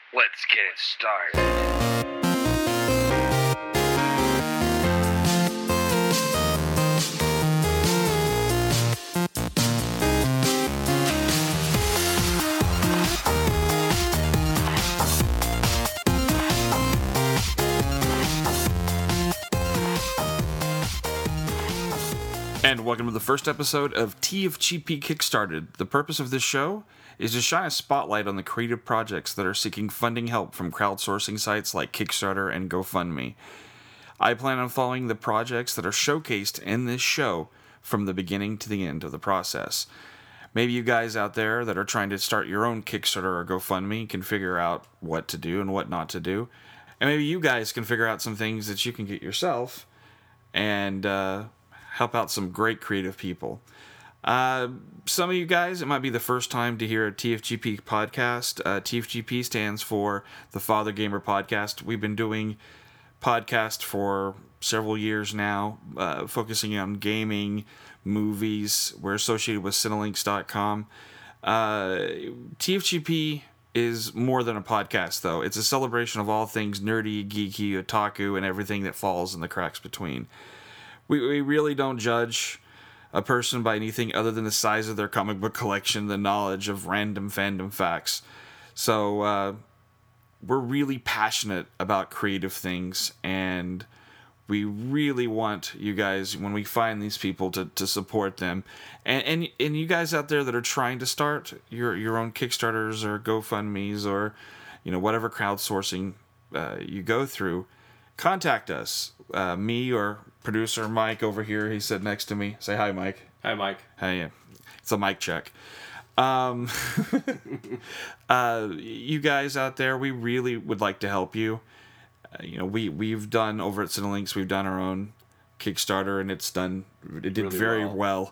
Let's get it started. And welcome to the first episode of TFGP Kickstarted. The purpose of this show is to shine a spotlight on the creative projects that are seeking funding help from crowdsourcing sites like Kickstarter and GoFundMe. I plan on following the projects that are showcased in this show from the beginning to the end of the process. Maybe you guys out there that are trying to start your own Kickstarter or GoFundMe can figure out what to do and what not to do. And maybe you guys can figure out some things that you can get yourself and help out some great creative people. Some of you guys, it might be the first time to hear a TFGP podcast. TFGP stands for the Father Gamer Podcast. We've been doing podcasts for several years now, focusing on gaming, movies. We're associated with Cinelinx.com. TFGP is more than a podcast, though. It's a celebration of all things nerdy, geeky, otaku, and everything that falls in the cracks between. We really don't judge a person by anything other than the size of their comic book collection, the knowledge of random fandom facts. So we're really passionate about creative things, and we really want you guys, when we find these people, to support them. And you guys out there that are trying to start your own Kickstarters or GoFundMes or whatever crowdsourcing you go through, contact us. Me or producer Mike over here, he said next to me. Say hi, Mike. Hi, Mike. Hey, it's a mic check. You guys out there, we really would like to help you. We've done over at Cinelinx, we've done our own Kickstarter, and it did really very well.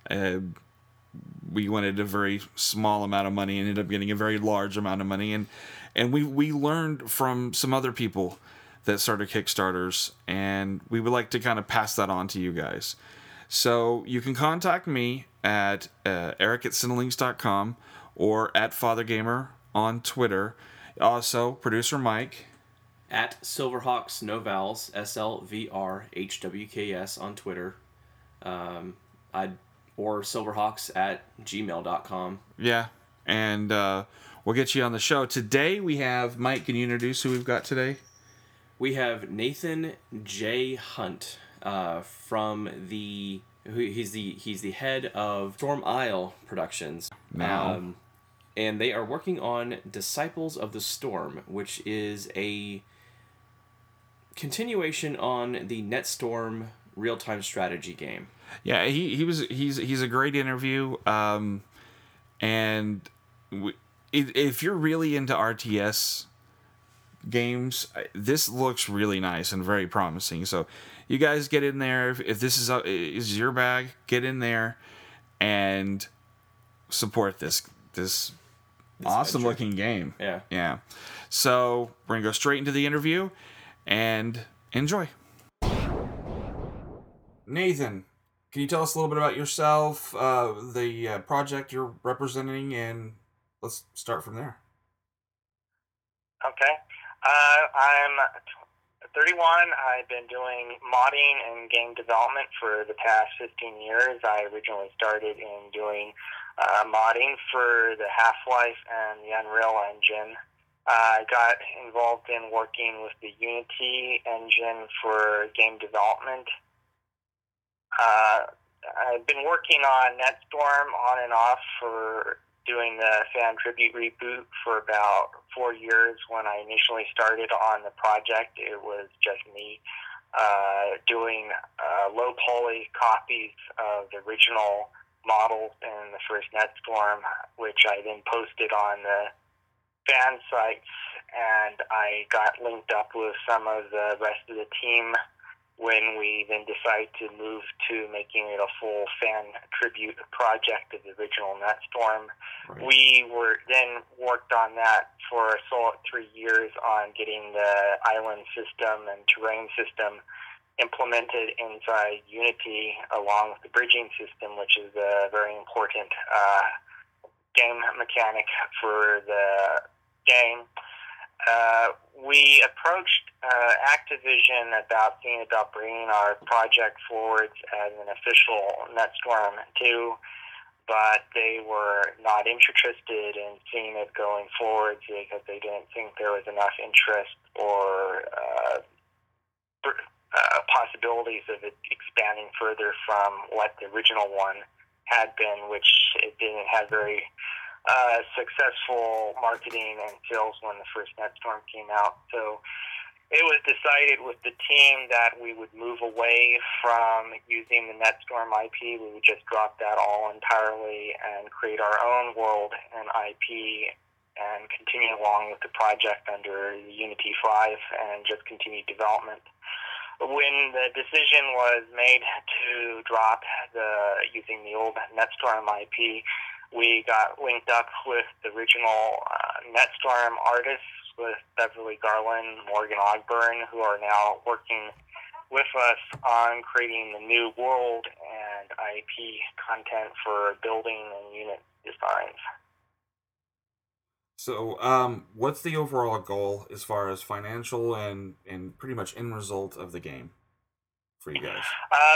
We wanted a very small amount of money and ended up getting a very large amount of money, and we learned from some other people that started Kickstarters, and we would like to kind of pass that on to you guys. So you can contact me at eric@cinelinx.com or at FatherGamer on Twitter. Also, producer Mike At Silverhawks, no vowels, SLVRHWKS on Twitter. Or silverhawks@gmail.com. Yeah, and we'll get you on the show. Today we have, Mike, can you introduce who we've got today? We have Nathan J. Hunt from he's the head of Storm Isle Productions. Now. And they are working on Disciples of the Storm, which is a continuation on the NetStorm real-time strategy game. Yeah, he's a great interview. And if you're really into RTS games, this looks really nice and very promising. So you guys get in there. If this is your bag, get in there and support this awesome venture. Looking game. Yeah. So we're gonna go straight into the interview and enjoy. Nathan, can you tell us a little bit about yourself, the project you're representing, and let's start from there. Okay. I'm 31. I've been doing modding and game development for the past 15 years. I originally started in doing modding for the Half-Life and the Unreal Engine. I got involved in working with the Unity engine for game development. I've been working on NetStorm on and off for doing the fan tribute reboot for about 4 years. When I initially started on the project, it was just me doing low poly copies of the original models in the first NetStorm, which I then posted on the fan sites, and I got linked up with some of the rest of the team when we then decided to move to making it a full fan tribute project of the original NetStorm. Right. We then worked on that for a solid 3 years on getting the island system and terrain system implemented inside Unity, along with the bridging system, which is a very important game mechanic for the game. we approached Activision about seeing about bringing our project forward as an official NetStorm 2, but they were not interested in seeing it going forward because they didn't think there was enough interest or possibilities of it expanding further from what the original one had been, which it didn't have very successful marketing and sales when the first NetStorm came out. So it was decided with the team that we would move away from using the NetStorm IP. We would just drop that all entirely and create our own world and IP and continue along with the project under Unity 5 and just continue development. When the decision was made to drop using the old NetStorm IP, we got linked up with the original NetStorm artists, with Beverly Garland, Morgan Ogburn, who are now working with us on creating the new world and IP content for building and unit designs. So, what's the overall goal as far as financial and pretty much end result of the game for you guys?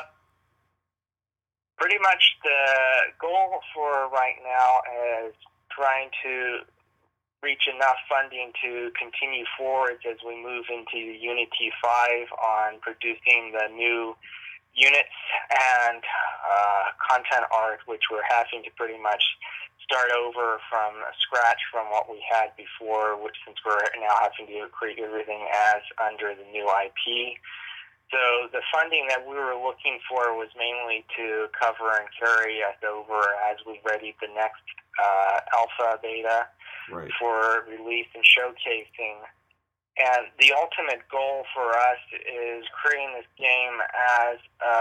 Pretty much the goal for right now is trying to reach enough funding to continue forward as we move into Unity 5 on producing the new units and content art, which we're having to pretty much start over from scratch from what we had before, which since we're now having to create everything as under the new IP. So the funding that we were looking for was mainly to cover and carry us over as we readied the next alpha beta for release and showcasing. And the ultimate goal for us is creating this game as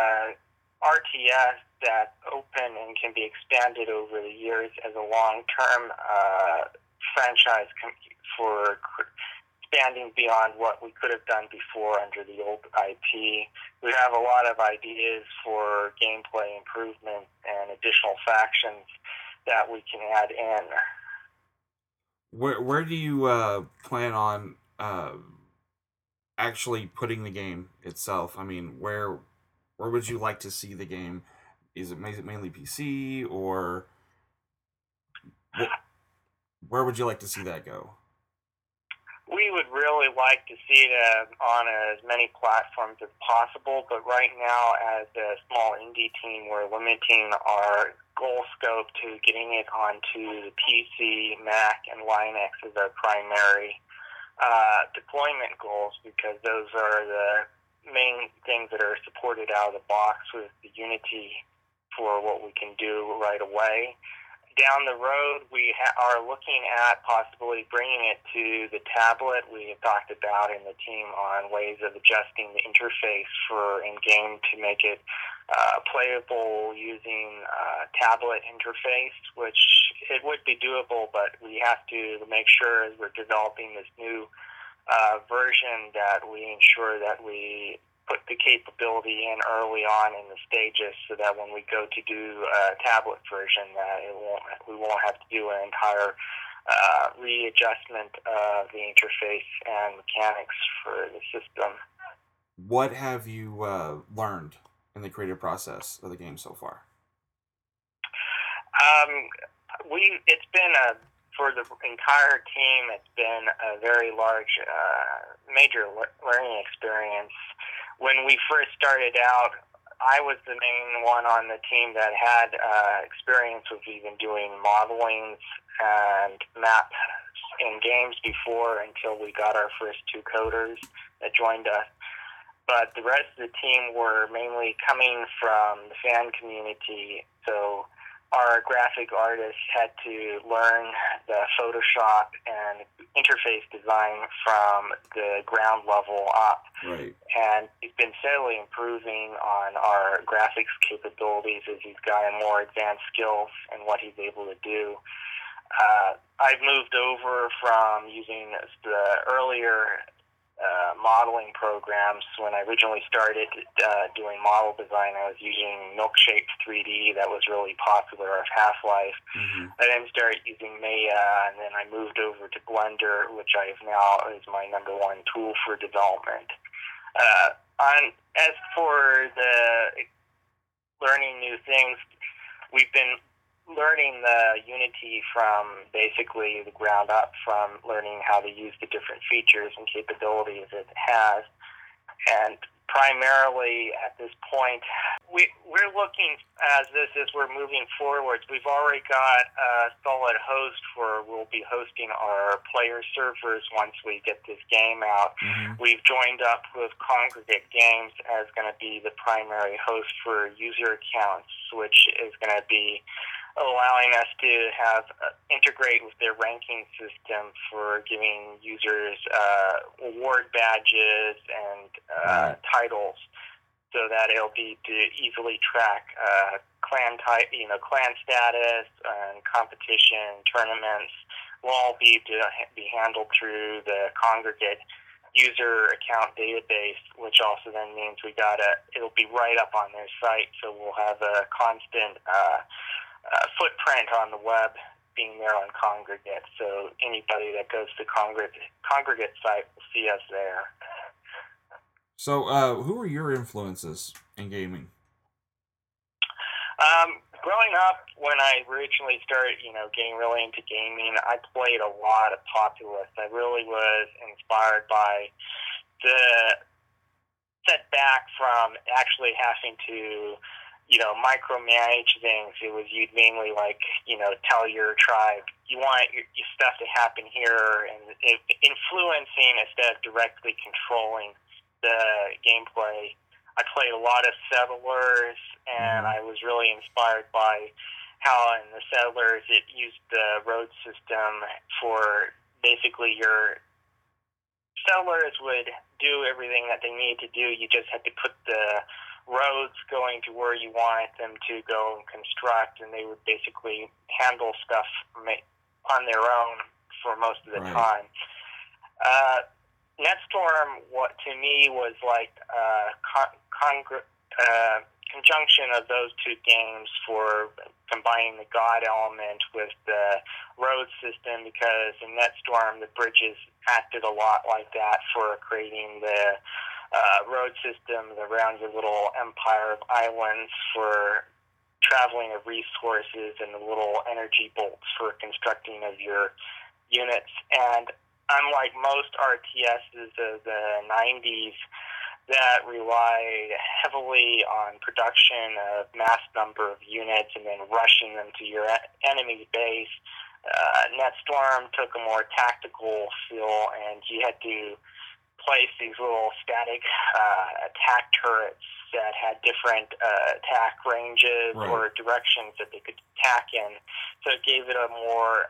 RTS that's open and can be expanded over the years as a long-term franchise for expanding beyond what we could have done before under the old IP. We have a lot of ideas for gameplay improvement and additional factions that we can add in. Where do you plan on actually putting the game itself? I mean, where would you like to see the game? Is it mainly PC, or where would you like to see that go? We would really like to see it on as many platforms as possible, but right now, as a small indie team, we're limiting our goal scope to getting it onto the PC, Mac, and Linux as our primary deployment goals, because those are the main things that are supported out of the box with the Unity for what we can do right away. Down the road, we are looking at possibly bringing it to the tablet. We have talked about in the team on ways of adjusting the interface for in-game to make it playable using tablet interface, which it would be doable, but we have to make sure as we're developing this new version that we ensure that we put the capability in early on in the stages so that when we go to do a tablet version that we won't have to do an entire readjustment of the interface and mechanics for the system. What have you learned in the creative process of the game so far? It's been for the entire team, it's been a very large, major learning experience. When we first started out, I was the main one on the team that had experience with even doing modeling and maps in games before, until we got our first two coders that joined us. But the rest of the team were mainly coming from the fan community, so our graphic artists had to learn the Photoshop and interface design from the ground level up. Right. And he's been steadily improving on our graphics capabilities as he's gotten more advanced skills and what he's able to do. I've moved over from using the earlier modeling programs. When I originally started doing model design, I was using Milkshake 3D. That was really popular, of Half-Life. Mm-hmm. I then started using Maya, and then I moved over to Blender, which I have now is my number one tool for development. As for the learning new things, we've been learning the Unity from basically the ground up, from learning how to use the different features and capabilities it has. And primarily at this point, we're looking as we're moving forward. We've already got a solid host we'll be hosting our player servers once we get this game out. Mm-hmm. We've joined up with Congregate Games as going to be the primary host for user accounts, which is going to be allowing us to have integrate with their ranking system for giving users award badges and titles, so that it'll be to easily track clan status and competition tournaments. Will all be handled through the Congregate user account database, which also then means it'll be right up on their site, so we'll have a constant footprint on the web being there on Congregate, so anybody that goes to Congregate site will see us there. So, who are your influences in gaming? Growing up, when I originally started, getting really into gaming, I played a lot of Populous. I really was inspired by the setback from actually having to micromanage things. It was you'd mainly tell your tribe, you want your stuff to happen here, and influencing instead of directly controlling the gameplay. I played a lot of Settlers, and I was really inspired by how in the Settlers it used the road system for basically your settlers would do everything that they needed to do. You just had to put the roads going to where you wanted them to go and construct, and they would basically handle stuff on their own for most of the time. Netstorm, what to me was like conjunction of those two games for combining the God element with the road system, because in Netstorm the bridges acted a lot like that for creating the road system around your little empire of islands for traveling of resources, and the little energy bolts for constructing of your units. And unlike most RTSs of the 90s that relied heavily on production of mass number of units and then rushing them to your enemy base, Netstorm took a more tactical feel, and you had to place these little static attack turrets that had different attack ranges or directions that they could attack in. So it gave it a more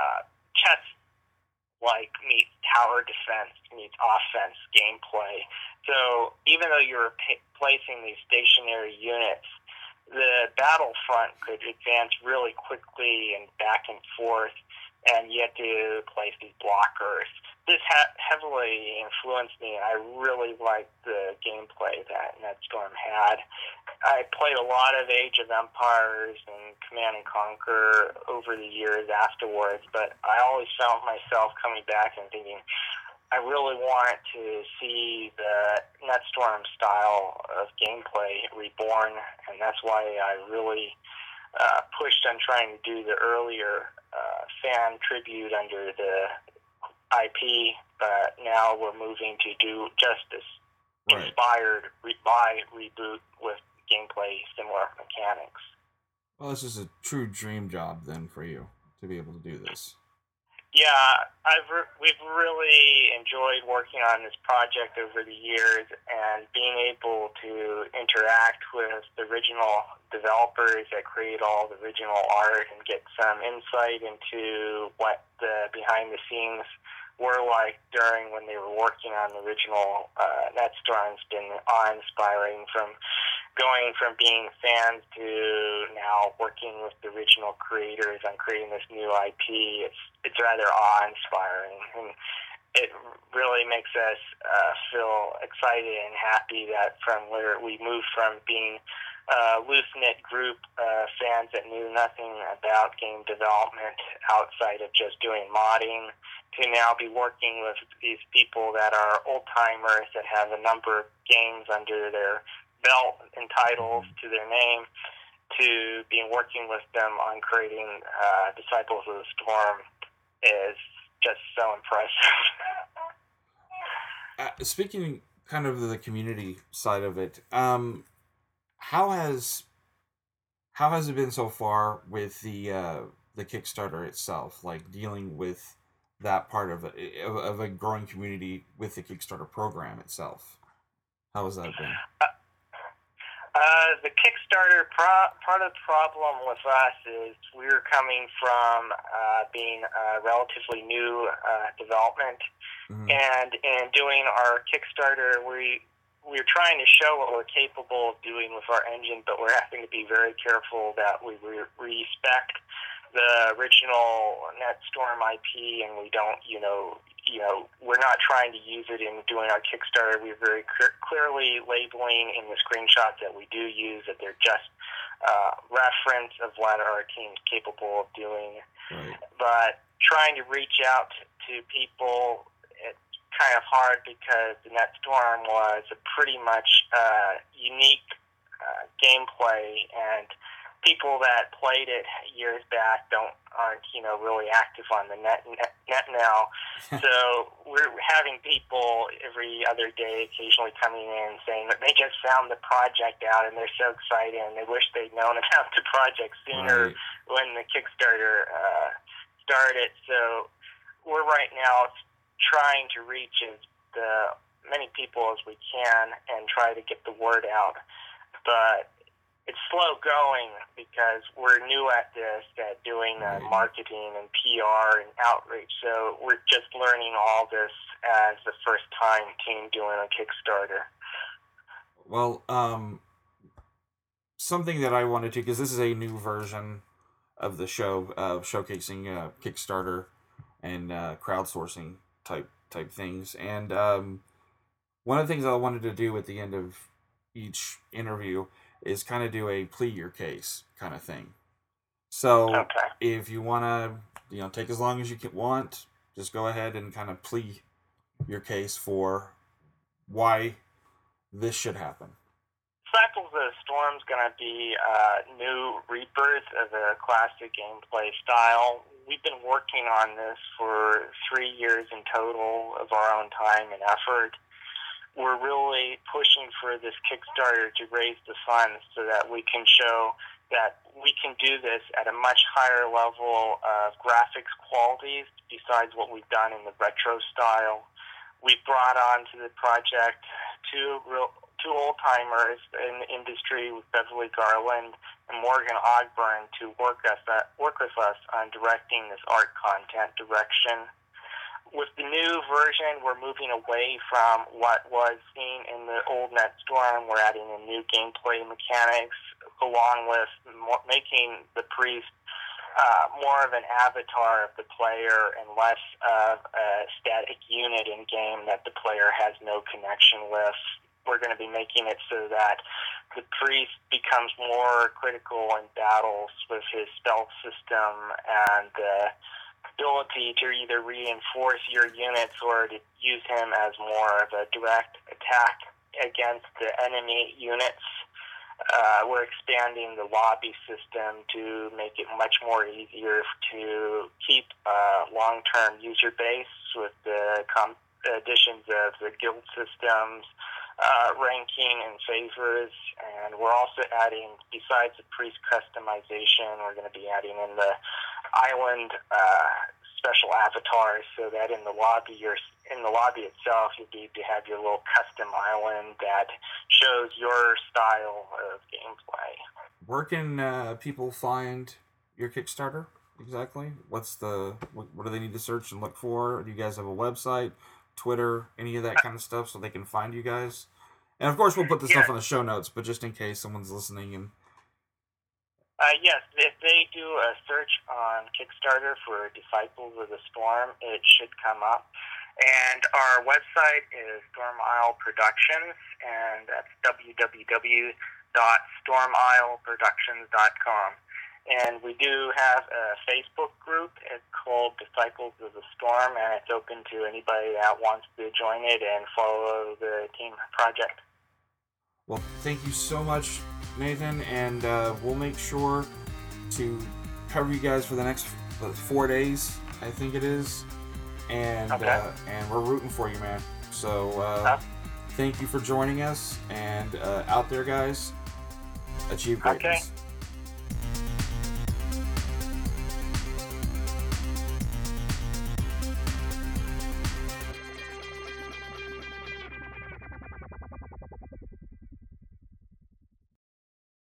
chess-like meets tower defense meets offense gameplay. So even though you were placing these stationary units, the battlefront could advance really quickly and back and forth, and you had to place these blockers. This heavily influenced me, and I really liked the gameplay that Netstorm had. I played a lot of Age of Empires and Command and Conquer over the years afterwards, but I always found myself coming back and thinking, I really want to see the Netstorm style of gameplay reborn, and that's why I really pushed on trying to do the earlier fan tribute under the IP, but now we're moving to do Justice inspired by Reboot with gameplay similar mechanics. Well, this is a true dream job then for you to be able to do this. Yeah, we've really enjoyed working on this project over the years, and being able to interact with the original developers that create all the original art and get some insight into what the behind the scenes were like during when they were working on the original Netstorm has been awe-inspiring, from going from being fans to now working with the original creators on creating this new IP. It's rather awe-inspiring, and it really makes us feel excited and happy that from where we moved from being a loose-knit group of fans that knew nothing about game development outside of just doing modding to now be working with these people that are old-timers that have a number of games under their belt and titles to their name, to be working with them on creating Disciples of the Storm is just so impressive. Speaking kind of the community side of it, how has it been so far with the Kickstarter itself, like dealing with that part of a growing community with the Kickstarter program itself? How has that been? The Kickstarter part of the problem with us is we're coming from being a relatively new development, and in doing our Kickstarter, we're trying to show what we're capable of doing with our engine, but we're having to be very careful that we respect the original NetStorm IP, and we don't, we're not trying to use it in doing our Kickstarter. We're very clearly labeling in the screenshots that we do use that they're just reference of what our team's capable of doing. Right. But trying to reach out to people, it's kind of hard because the NetStorm was a pretty much unique gameplay, and people that played it years back aren't really active on the net now. So we're having people every other day occasionally coming in saying that they just found the project out and they're so excited and they wish they'd known about the project sooner when the Kickstarter started. So we're right now trying to reach as many people as we can and try to get the word out. But it's slow going because we're new at this, at doing marketing and PR and outreach. So we're just learning all this as the first time team doing a Kickstarter. Well, something that I wanted to, because this is a new version of the show, showcasing Kickstarter and crowdsourcing type things. And one of the things I wanted to do at the end of each interview is kind of do a plead your case kind of thing. So if you want to, take as long as you want, just go ahead and kind of plead your case for why this should happen. Disciples of the Storm is going to be new rebirth of a classic gameplay style. We've been working on this for 3 years in total of our own time and effort. We're really pushing for this Kickstarter to raise the funds so that we can show that we can do this at a much higher level of graphics qualities besides what we've done in the retro style. We've brought on to the project two old-timers in the industry with Beverly Garland and Morgan Ogburn to work with us on directing this art content direction. With the new version, we're moving away from what was seen in the old NetStorm. We're adding in new gameplay mechanics, along with making the priest more of an avatar of the player and less of a static unit in game that the player has no connection with. We're going to be making it so that the priest becomes more critical in battles with his stealth system and the ability to either reinforce your units or to use him as more of a direct attack against the enemy units. We're expanding the lobby system to make it much more easier to keep a long-term user base with the additions of the guild systems, ranking and favors, and we're also adding, besides the priest customization, we're going to be adding in the island special avatars, so that in the lobby itself, you need to have your little custom island that shows your style of gameplay. Where can people find your Kickstarter exactly? What do they need to search and look for? Do you guys have a website, Twitter, any of that kind of stuff, so they can find you guys? And of course, we'll put this stuff on the show notes, but just in case someone's listening. And yes, if they do a search on Kickstarter for Disciples of the Storm, it should come up. And our website is Storm Isle Productions, and that's www.stormileproductions.com. And we do have a Facebook group. It's called Disciples of the Storm, and it's open to anybody that wants to join it and follow the team project. Well, thank you so much, Nathan, and we'll make sure to cover you guys for the next 4 days, I think it is. And and we're rooting for you, man. So thank you for joining us, and out there, guys, achieve greatness. Okay.